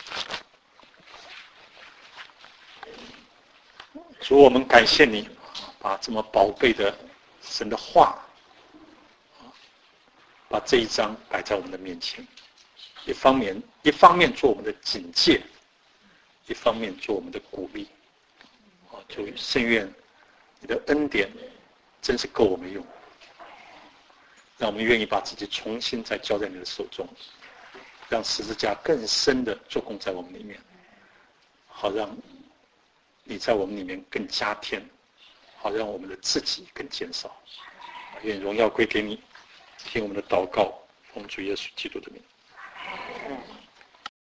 主，我们感谢你，把这么宝贝的神的话，把这一章摆在我们的面前，一方面一方面做我们的警戒，一方面做我们的鼓励。就甚愿你的恩典真是够我们用，让我们愿意把自己重新再交在你的手中，让十字架更深的做工在我们里面，好让你在我们里面更加添，好让我们的自己更减少。愿荣耀归给你，听我们的祷告，奉主耶稣基督的名。